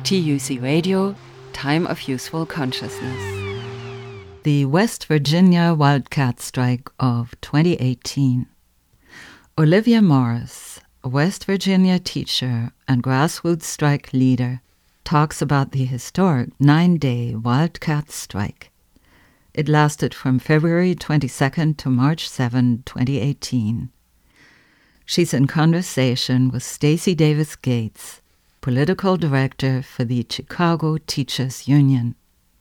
TUC Radio, Time of Useful Consciousness. The West Virginia Wildcat Strike of 2018. Olivia Morris, a West Virginia teacher and grassroots strike leader, talks about the historic 9-day Wildcat Strike. It lasted from February 22nd to March 7, 2018. She's in conversation with Stacey Davis Gates, political director for the Chicago Teachers Union.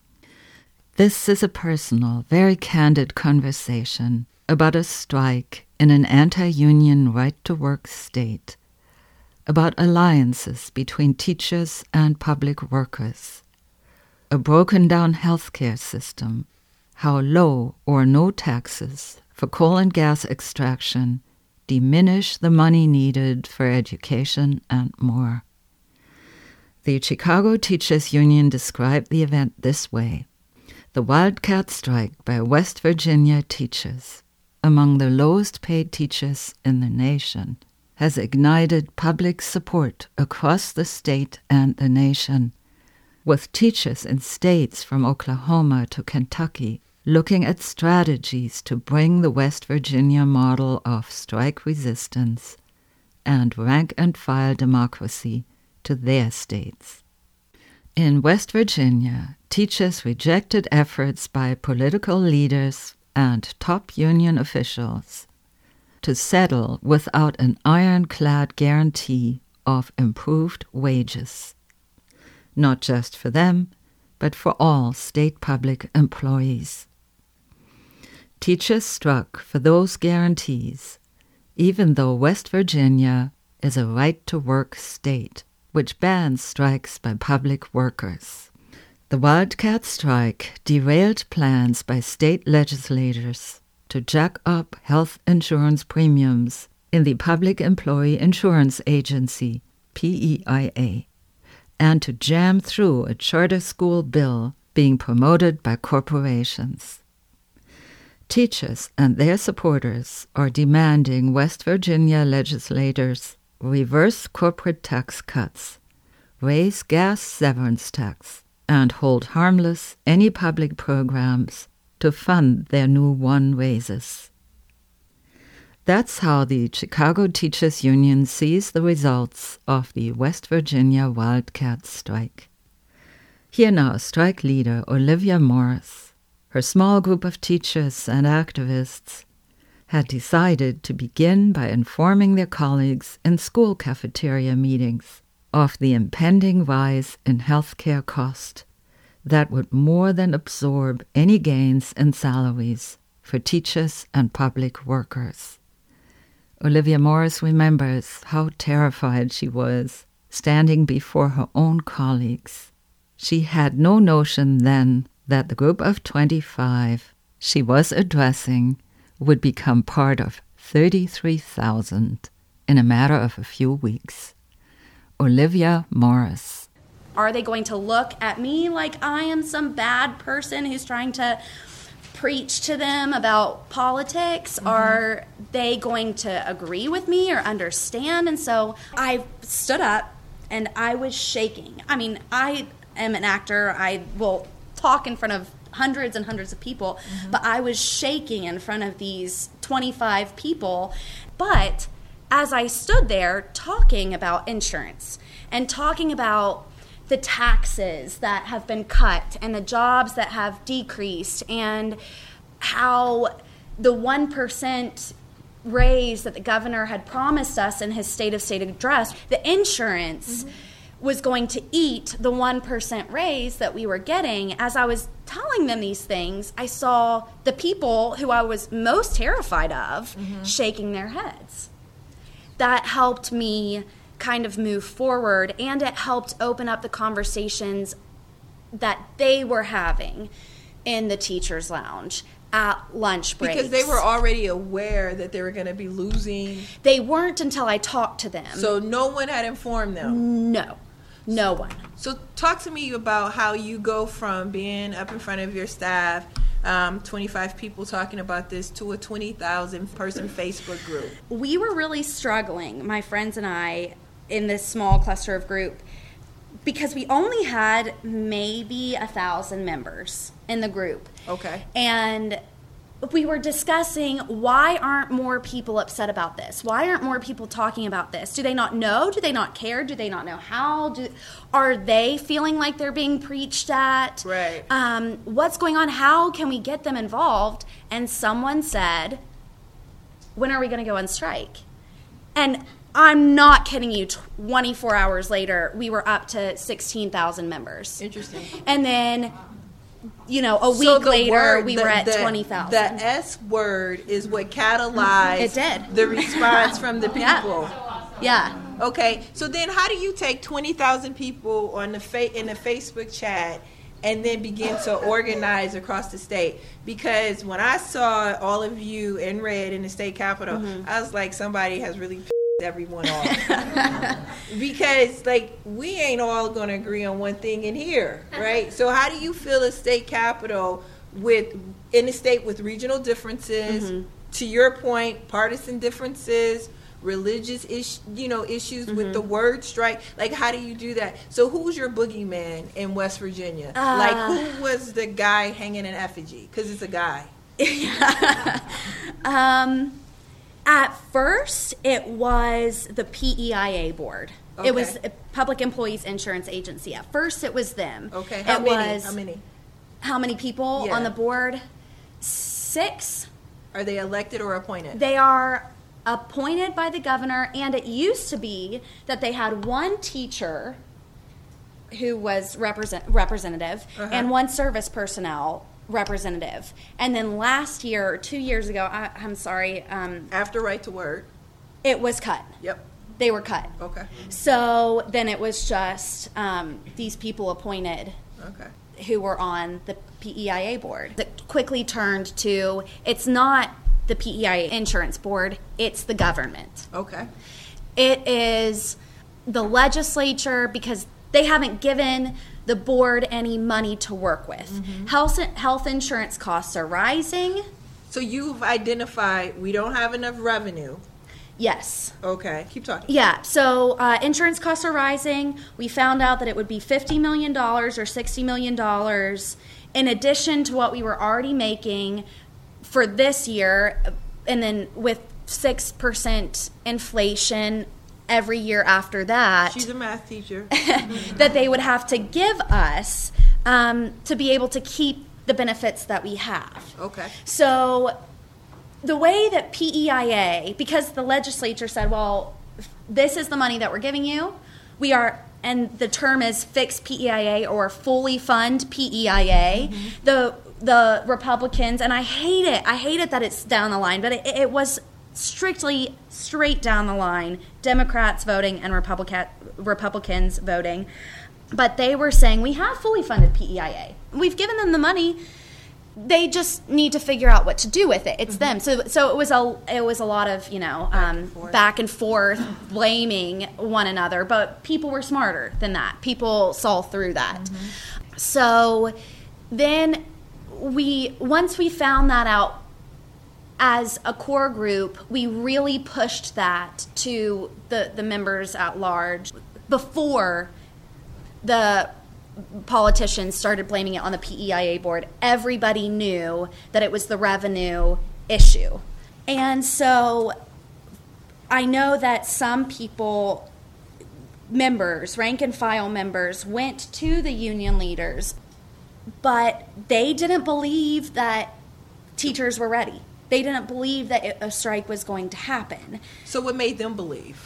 This is a personal, very candid conversation about a strike in an anti-union right-to-work state, about alliances between teachers and public workers, a broken-down healthcare system, how low or no taxes for coal and gas extraction diminish the money needed for education and more. The Chicago Teachers Union described the event this way: the Wildcat Strike by West Virginia teachers, among the lowest paid teachers in the nation, has ignited public support across the state and the nation, with teachers in states from Oklahoma to Kentucky looking at strategies to bring the West Virginia model of strike resistance and rank-and-file democracy to their states. In West Virginia, teachers rejected efforts by political leaders and top union officials to settle without an ironclad guarantee of improved wages, not just for them, but for all state public employees. Teachers struck for those guarantees, even though West Virginia is a right-to-work state, which bans strikes by public workers. The Wildcat Strike derailed plans by state legislators to jack up health insurance premiums in the Public Employee Insurance Agency, PEIA, and to jam through a charter school bill being promoted by corporations. Teachers and their supporters are demanding West Virginia legislators reverse corporate tax cuts, raise gas severance tax, and hold harmless any public programs to fund their new one raises. That's how the Chicago Teachers Union sees the results of the West Virginia Wildcat Strike. Here now, strike leader Olivia Morris. Her small group of teachers and activists had decided to begin by informing their colleagues in school cafeteria meetings of the impending rise in healthcare cost that would more than absorb any gains in salaries for teachers and public workers. Olivia Morris remembers how terrified she was standing before her own colleagues. She had no notion then that the group of 25 she was addressing would become part of 33,000 in a matter of a few weeks. Olivia Morris. Are they going to look at me like I am some bad person who's trying to preach to them about politics? Mm-hmm. Are they going to agree with me or understand? And so I stood up and I was shaking. I mean, I am an actor. I will talk in front of hundreds and hundreds of people, but I was shaking in front of these 25 people. But as I stood there talking about insurance and talking about the taxes that have been cut and the jobs that have decreased and how the 1% raise that the governor had promised us in his State of State address, the insurance was going to eat the 1% raise that we were getting. As I was telling them these things, I saw the people who I was most terrified of shaking their heads. That helped me kind of move forward, and it helped open up the conversations that they were having in the teacher's lounge at lunch breaks. Because they were already aware that they were going to be losing. They weren't until I talked to them. So no one had informed them? No one. So talk to me about how you go from being up in front of your staff, 25 people talking about this, to a 20,000 person Facebook group. We were really struggling, my friends and I, in this small cluster of group, because we only had maybe 1,000 members in the group. Okay. And we were discussing, why aren't more people upset about this? Why aren't more people talking about this? Do they not know? Do they not care? Do they not know how? Are they feeling like they're being preached at? Right. What's going on? How can we get them involved? And someone said, when are we going to go on strike? And I'm not kidding you, 24 hours later, we were up to 16,000 members. Interesting. And then, a week later, we were at 20,000. The S word is what catalyzed It did. the response from the people. Yeah. Okay, so then how do you take 20,000 people on in the Facebook chat and then begin to organize across the state? Because when I saw all of you in red in the state capitol, I was like, somebody has really pissed everyone off. Because, we ain't all going to agree on one thing in here, right? So how do you feel a state capitol in a state with regional differences, to your point, partisan differences, religious issues with the word strike? How do you do that? So who's your boogeyman in West Virginia? Who was the guy hanging in effigy? Because it's a guy. At first, it was the PEIA board. Okay. It was Public Employees Insurance Agency. At first, it was them. Okay. How many? How many people Yeah. on the board? 6. Are they elected or appointed? They are appointed by the governor, and it used to be that they had one teacher who was representative and one service personnel representative. And then last year, or 2 years ago, I'm sorry. After right to work. It was cut. Yep. They were cut. Okay. So then it was just these people appointed who were on the PEIA board. That quickly turned to, it's not the PEIA insurance board, it's the government. Okay. It is the legislature, because they haven't given the board any money to work with. Health insurance costs are rising. So you've identified we don't have enough revenue. Yes. Okay. Keep talking. Yeah. So insurance costs are rising. We found out that it would be $50 million or $60 million in addition to what we were already making for this year. And then with 6% inflation every year after that. She's a math teacher. That they would have to give us to be able to keep the benefits that we have. Okay. So the way that PEIA, because the legislature said, well, this is the money that we're giving you, and the term is fixed PEIA or fully fund PEIA, the Republicans, and I hate it that it's down the line, but it was strictly straight down the line, Democrats voting and Republicans voting. But they were saying, we have fully funded PEIA. We've given them the money. They just need to figure out what to do with it. It's them. So it was a lot of, back and forth, blaming one another. But people were smarter than that. People saw through that. So then once we found that out, as a core group, we really pushed that to the members at large before the politicians started blaming it on the PEIA board. Everybody knew that it was the revenue issue. And so I know that some people, members, rank and file members, went to the union leaders, but they didn't believe that teachers were ready. They didn't believe that a strike was going to happen. So what made them believe?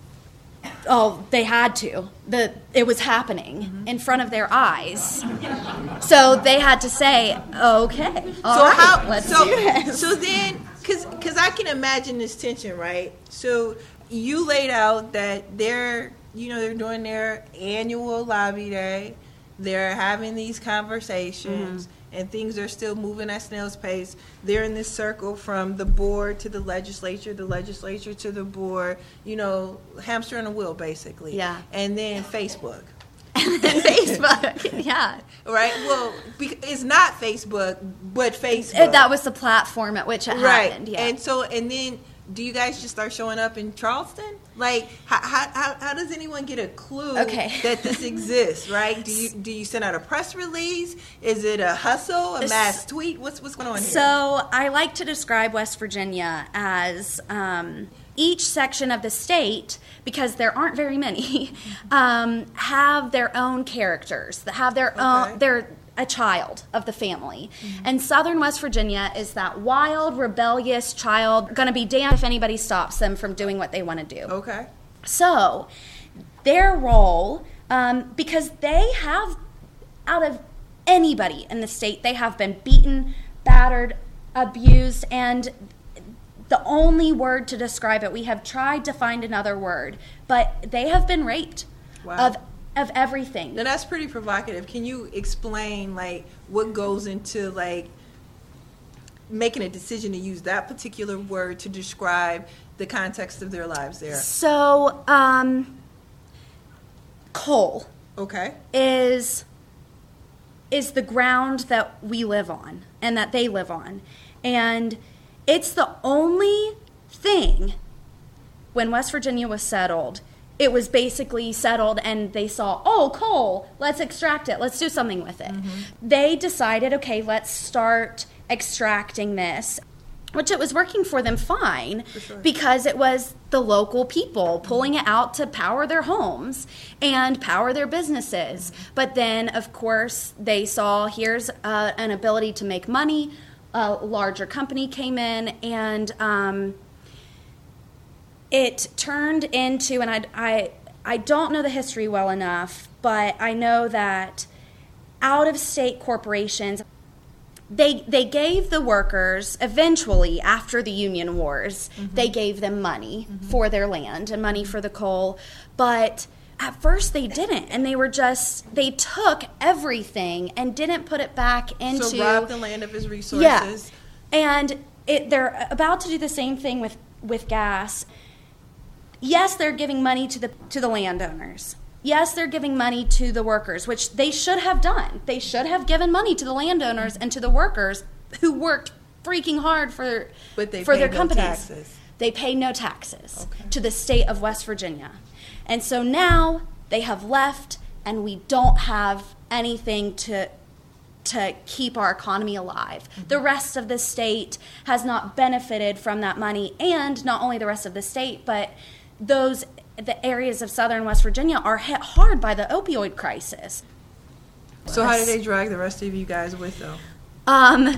Oh, they had to. It was happening in front of their eyes. So they had to say, okay, let's do this. So then, because I can imagine this tension, right? So you laid out that they're doing their annual lobby day. They're having these conversations. And things are still moving at snail's pace. They're in this circle from the board to the legislature to the board, hamster on a wheel, basically. Yeah. And then Facebook. Facebook, yeah. Right? Well, it's not Facebook, but Facebook. That was the platform at which it happened, yeah. And then do you guys just start showing up in Charleston? Like, how does anyone get a clue that this exists, right? Do you send out a press release? Is it a hustle, a mass tweet? What's going on here? So I like to describe West Virginia as each section of the state, because there aren't very many, have their own characters, that have their own, they're a child of the family. And Southern West Virginia is that wild, rebellious child, going to be damned if anybody stops them from doing what they want to do. Okay. So their role, because they have, out of anybody in the state, they have been beaten, battered, abused, and the only word to describe it, we have tried to find another word, but they have been raped of everything. Now that's pretty provocative. Can you explain like what goes into like making a decision to use that particular word to describe the context of their lives there? So, coal is the ground that we live on and that they live on. And it's the only thing, when West Virginia was settled, it was basically settled and they saw, oh, coal, let's extract it, let's do something with it. They decided, okay, let's start extracting this, which it was working for them fine, because it was the local people pulling it out to power their homes and power their businesses. But then, of course, they saw here's an ability to make money. A larger company came in, and it turned into, and I don't know the history well enough, but I know that out-of-state corporations, they gave the workers, eventually, after the Union Wars, they gave them money for their land and money for the coal, but at first they didn't, and they took everything and didn't put it back into... So rob the land of its resources. Yeah, and they're about to do the same thing with gas. Yes, they're giving money to the landowners. Yes, they're giving money to the workers, which they should have done. They should have given money to the landowners and to the workers who worked freaking hard for their companies. Taxes. They pay no taxes to the state of West Virginia. And so now they have left, and we don't have anything to keep our economy alive. The rest of the state has not benefited from that money, and not only the rest of the state, but the areas of southern West Virginia are hit hard by the opioid crisis. So how did they drag the rest of you guys with them? I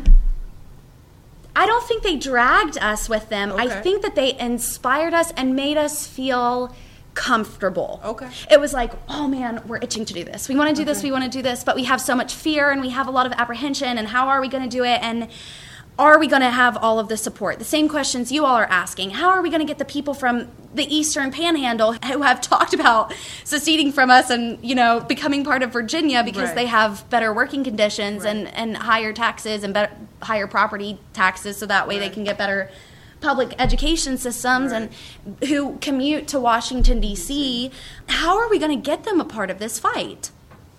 don't think they dragged us with them. I think that they inspired us and made us feel comfortable. It was like, oh man, we're itching to do this. We want to do this, we want to do this, but we have so much fear and we have a lot of apprehension, and how are we going to do it, and are we going to have all of the support? The same questions you all are asking. How are we going to get the people from the Eastern Panhandle who have talked about seceding from us and, becoming part of Virginia because they have better working conditions and higher taxes and higher property taxes, so that way they can get better public education systems, and who commute to Washington, D.C., how are we going to get them a part of this fight?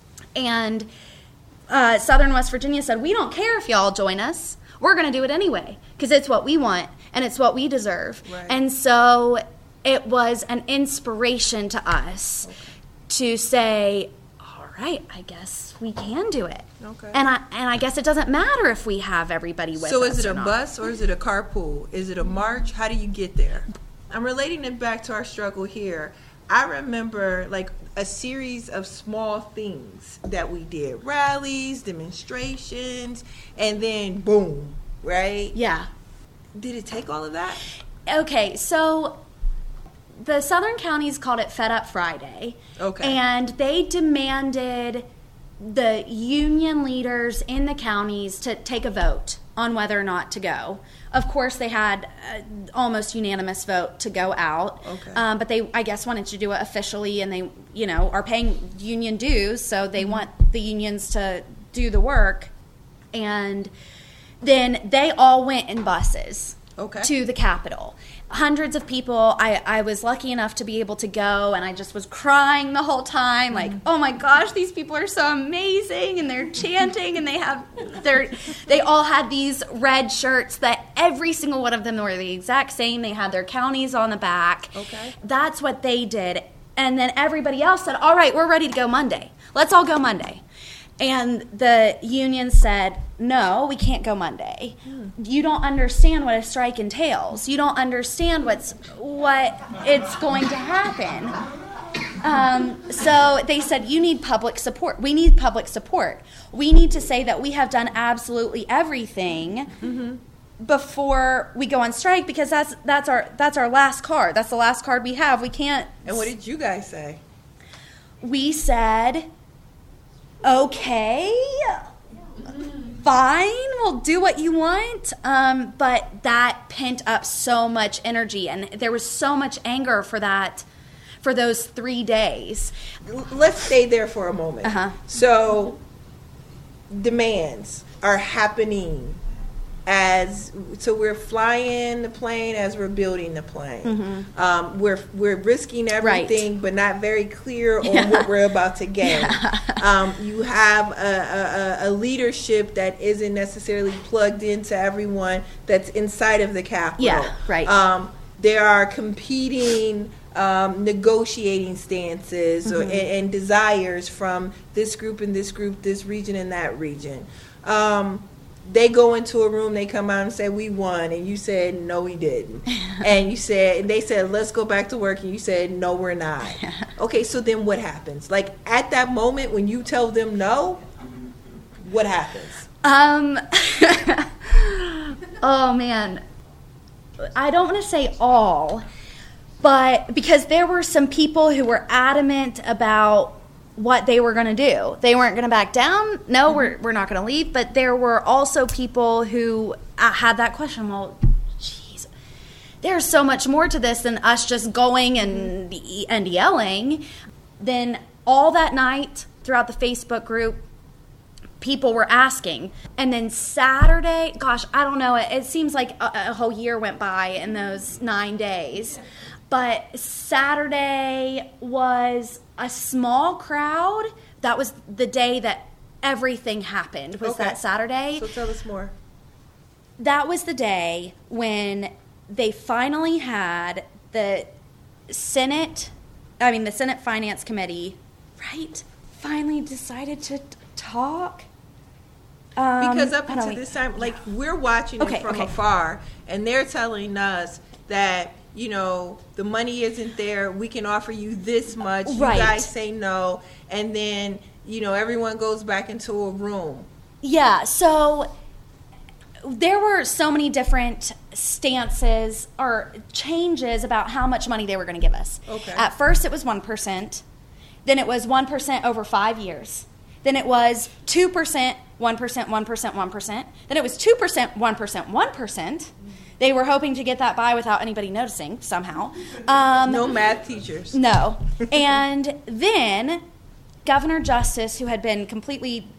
And Southern West Virginia said, we don't care if y'all join us. We're going to do it anyway, because it's what we want and it's what we deserve. And so it was an inspiration to us to say, all right, I guess we can do it. And I guess it doesn't matter if we have everybody with us. So is it a bus or is it a carpool? Is it a march? How do you get there? I'm relating it back to our struggle here. I remember like a series of small things that we did. Rallies, demonstrations, and then boom, right? Yeah. Did it take all of that? Okay, so the southern counties called it Fed Up Friday. And they demanded the union leaders in the counties to take a vote on whether or not to go. Of course, they had almost unanimous vote to go out, but they, I guess, wanted to do it officially, and they, are paying union dues, so they want the unions to do the work. And then they all went in buses to the Capitol. Hundreds of people. I was lucky enough to be able to go, and I just was crying the whole time, like, oh my gosh, these people are so amazing, and they're chanting, and they all had these red shirts that every single one of them were the exact same. They had their counties on the back. Okay. That's what they did. And then everybody else said, all right, we're ready to go Monday. Let's all go Monday. And the union said, no, we can't go Monday. You don't understand what a strike entails. You don't understand what it's going to happen. So they said, you need public support. We need public support. We need to say that we have done absolutely everything before we go on strike, because that's our last card. That's the last card we have. We can't. And what did you guys say? We said, okay, fine, we'll do what you want. But that pent up so much energy, and there was so much anger for those 3 days. Let's stay there for a moment. So demands are happening so we're flying the plane as we're building the plane. We're risking everything, but not very clear on what we're about to gain. You have a leadership that isn't necessarily plugged into everyone that's inside of the Capitol. There are competing negotiating stances and desires from this group and this group, this region and that region. They go into a room, they come out and say, we won. And you said, no, we didn't. And they said, let's go back to work. And you said, no, we're not. Okay, so then what happens? Like, at that moment when you tell them no, what happens? Oh, man. I don't want to say all, but because there were some people who were adamant about what they were going to do. They weren't going to back down. No, we're not going to leave. But there were also people who had that question. Well, geez, there's so much more to this than us just going and yelling. Then all that night throughout the Facebook group, people were asking. And then Saturday, gosh, I don't know. It seems like a whole year went by in those 9 days. But Saturday was a small crowd. That was the day that everything happened, was that Saturday. So tell us more. That was the day when they finally had the Senate Finance Committee, right, finally decided to talk. Because up until this time, like, we're watching it from afar, and they're telling us that, you know, the money isn't there. We can offer you this much. You guys say no. And then, you know, everyone goes back into a room. Yeah. So there were so many different stances or changes about how much money they were going to give us. Okay. At first it was 1%. Then it was 1% over 5 years. Then it was 2%, 1%, 1%, 1%. Then it was 2%, 1%, 1%. They were hoping to get that by without anybody noticing somehow. No math teachers. No. And then Governor Justice, who had been completely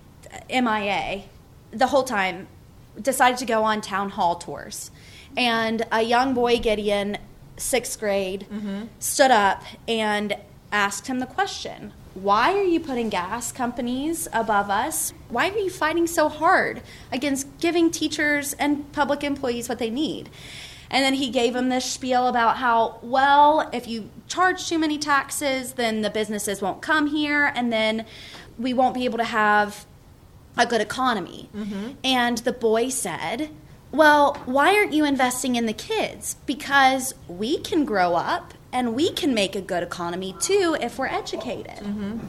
MIA the whole time, decided to go on town hall tours. And a young boy, Gideon, 6th grade, stood up and asked him the question, why are you putting gas companies above us? Why are you fighting so hard against giving teachers and public employees what they need? And then he gave him this spiel about how, well, if you charge too many taxes, then the businesses won't come here, and then we won't be able to have a good economy. And the boy said, well, why aren't you investing in the kids? Because we can grow up and we can make a good economy too if we're educated.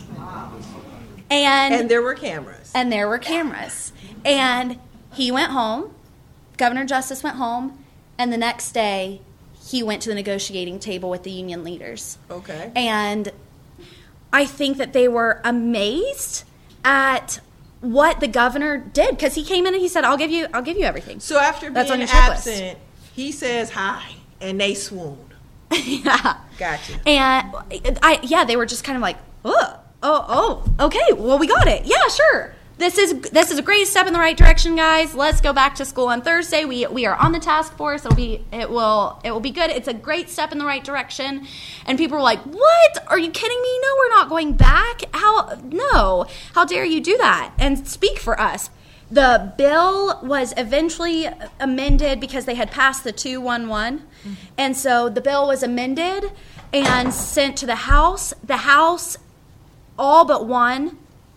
And there were cameras. And there were cameras. And he went home, Governor Justice went home, and the next day he went to the negotiating table with the union leaders. Okay. And I think that they were amazed at what the governor did, because he came in and he said, I'll give you everything. So after being absent, he says hi, and they swooned. Yeah. Gotcha. And they were just kind of like, oh, okay, well, we got it. Yeah, sure. This is a great step in the right direction, guys. Let's go back to school on Thursday. We are on the task force. It will be good. It's a great step in the right direction. And people were like, what? Are you kidding me? No, we're not going back. How dare you do that and speak for us? The bill was eventually amended because they had passed the 211. And so the bill was amended and sent to the House. The House, all but one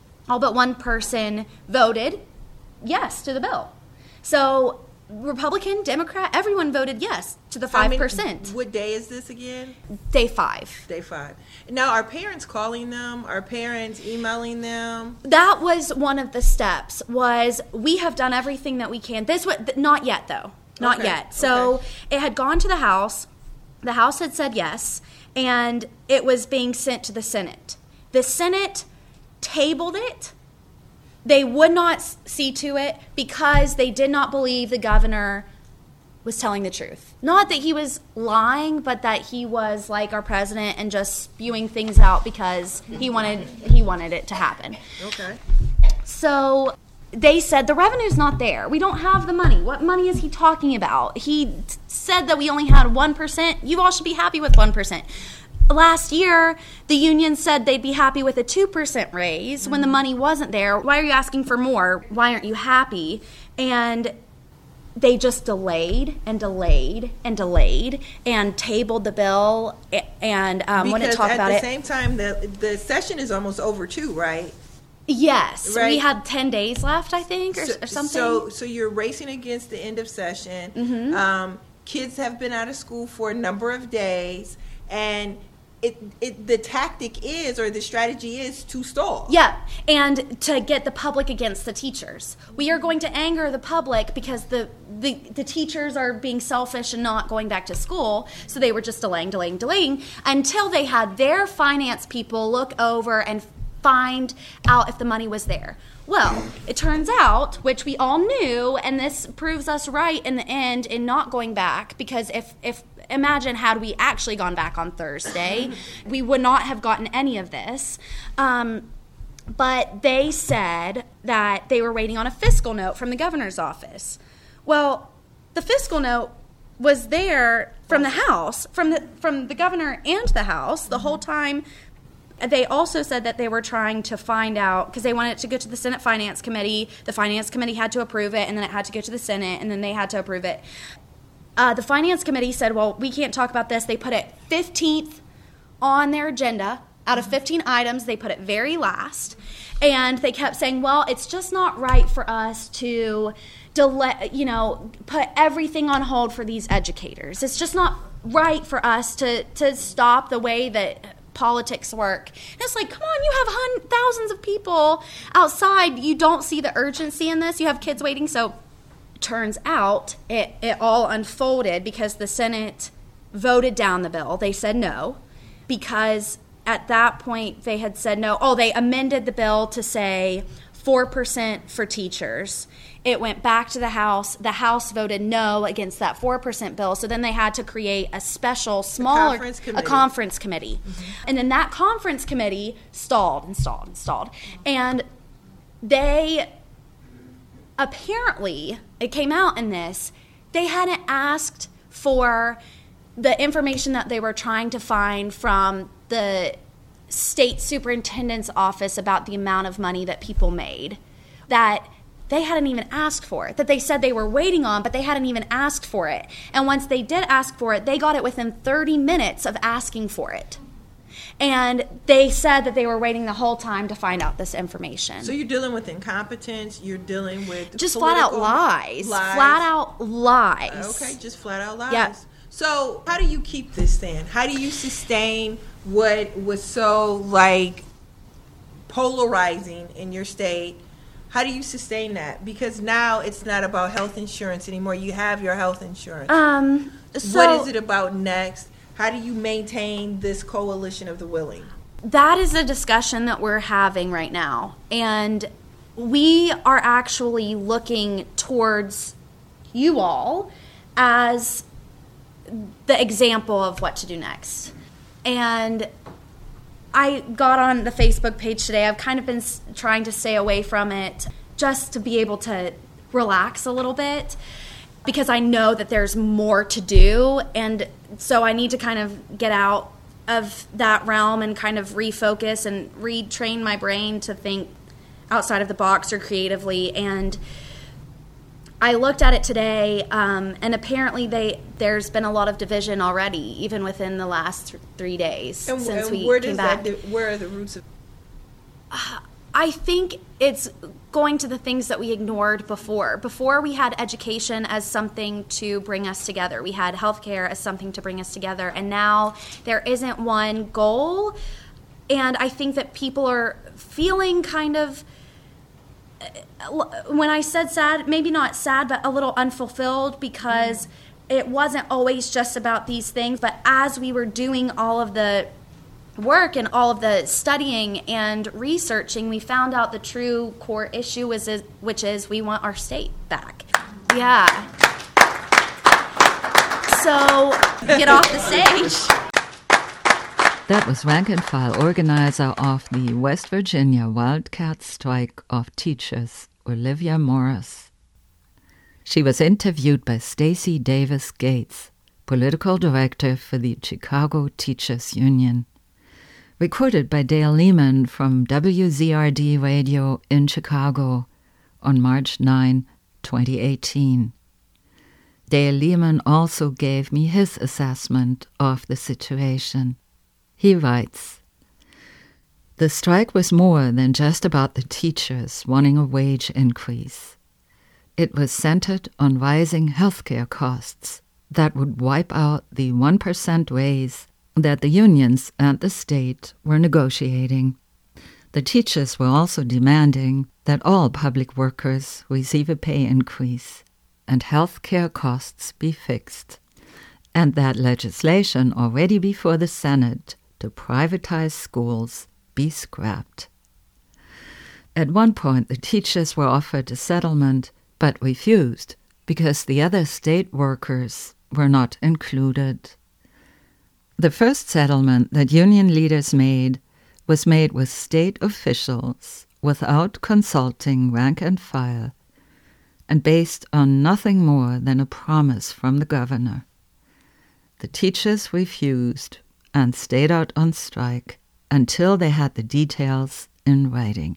person voted yes to the bill. So Republican, Democrat, everyone voted yes to the 5%. What day is this again? Day 5. Day 5. Now, are parents calling them? Are parents emailing them? That was one of the steps, was we have done everything that we can. This was, not yet, though. Not Okay. yet. So it had gone to the House. The House had said yes, and it was being sent to the Senate. The Senate tabled it. They would not see to it because they did not believe the governor was telling the truth. Not that he was lying, but that he was like our president and just spewing things out because he wanted it to happen. Okay. So they said the revenue's not there. We don't have the money. What money is he talking about? He said that we only had 1%. You all should be happy with 1%. Last year, the union said they'd be happy with a 2% raise when the money wasn't there. Why are you asking for more? Why aren't you happy? And they just delayed and tabled the bill and wouldn't talk about it. Because at the same time, the session is almost over too, right? Yes. Right. We had 10 days left, I think, or something. So you're racing against the end of session. Kids have been out of school for a number of days, and the tactic is, or the strategy is, to stall. Yeah, and to get the public against the teachers. We are going to anger the public because the teachers are being selfish and not going back to school, so they were just delaying until they had their finance people look over and find out if the money was there. Well, it turns out, which we all knew, and this proves us right in the end in not going back, because if imagine had we actually gone back on Thursday, we would not have gotten any of this. But they said that they were waiting on a fiscal note from the governor's office. Well, the fiscal note was there from the House, from the governor and the House the whole time. They also said that they were trying to find out, because they wanted it to go to the Senate Finance Committee. The Finance Committee had to approve it, and then it had to go to the Senate, and then they had to approve it. The Finance Committee said, well, we can't talk about this. They put it 15th on their agenda. Out of 15 items, they put it very last. And they kept saying, well, it's just not right for us to put everything on hold for these educators. It's just not right for us to stop the way that politics work. And it's like, come on, you have thousands of people outside. You don't see the urgency in this. You have kids waiting. So turns out it all unfolded because the Senate voted down the bill. They said no, because at that point they had said no. Oh, they amended the bill to say 4% for teachers. It went back to the House. The House voted no against that 4% bill. So then they had to create a special, smaller, conference committee. And then that conference committee stalled. And they apparently, it came out in this, they hadn't asked for the information that they were trying to find from the state superintendent's office about the amount of money that people made, that they hadn't even asked for it, that they said they were waiting on, but they hadn't even asked for it. And once they did ask for it, they got it within 30 minutes of asking for it. And they said that they were waiting the whole time to find out this information. So you're dealing with incompetence, you're dealing with just flat out lies. Flat out lies. Okay, just flat out lies. Yeah. So how do you keep this then? How do you sustain what was so polarizing in your state? How do you sustain that? Because now it's not about health insurance anymore. You have your health insurance. What is it about next? How do you maintain this coalition of the willing? That is a discussion that we're having right now. And we are actually looking towards you all as the example of what to do next. And I got on the Facebook page today. I've kind of been trying to stay away from it just to be able to relax a little bit, because I know that there's more to do. And so I need to kind of get out of that realm and kind of refocus and retrain my brain to think outside of the box or creatively. And I looked at it today, and apparently there's been a lot of division already, even within the last 3 days since we came back. Where are the roots of? I think it's going to the things that we ignored before. Before, we had education as something to bring us together. We had healthcare as something to bring us together. And now there isn't one goal. And I think that people are feeling kind of, when I said sad, maybe not sad, but a little unfulfilled, because it wasn't always just about these things. But as we were doing all of the work and all of the studying and researching, we found out the true core issue which is we want our state back. Yeah. So get off the stage. That was rank and file organizer of the West Virginia Wildcat Strike of Teachers, Olivia Morris. She was interviewed by Stacey Davis Gates, political director for the Chicago Teachers Union. Recorded by Dale Lehman from WZRD Radio in Chicago on March 9, 2018. Dale Lehman also gave me his assessment of the situation. He writes, "The strike was more than just about the teachers wanting a wage increase. It was centered on rising healthcare costs that would wipe out the 1% raise that the unions and the state were negotiating. The teachers were also demanding that all public workers receive a pay increase and health care costs be fixed, and that legislation already before the Senate to privatize schools be scrapped. At one point, the teachers were offered a settlement but refused because the other state workers were not included. The first settlement that union leaders made was made with state officials without consulting rank and file, and based on nothing more than a promise from the governor. The teachers refused and stayed out on strike until they had the details in writing.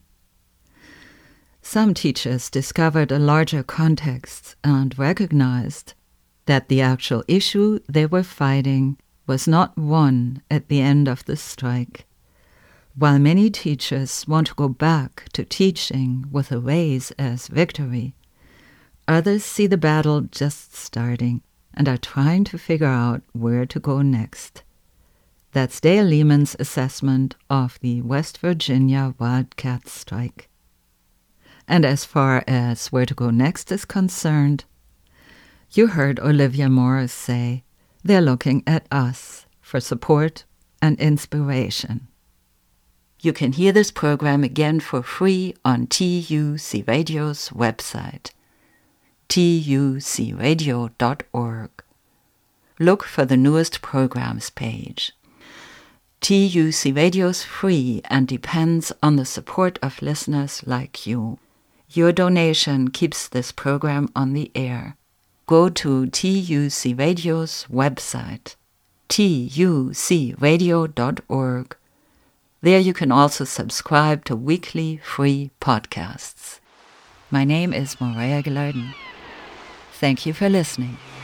Some teachers discovered a larger context and recognized that the actual issue they were fighting was not won at the end of the strike. While many teachers want to go back to teaching with a raise as victory, others see the battle just starting and are trying to figure out where to go next. That's Dale Lehman's assessment of the West Virginia Wildcat Strike. And as far as where to go next is concerned, you heard Olivia Morris say they're looking at us for support and inspiration. You can hear this program again for free on TUC Radio's website, tucradio.org. Look for the newest programs page. TUC Radio's free and depends on the support of listeners like you. Your donation keeps this program on the air. Go to TUC Radio's website, tucradio.org. There you can also subscribe to weekly free podcasts. My name is Morea Gilardin. Thank you for listening.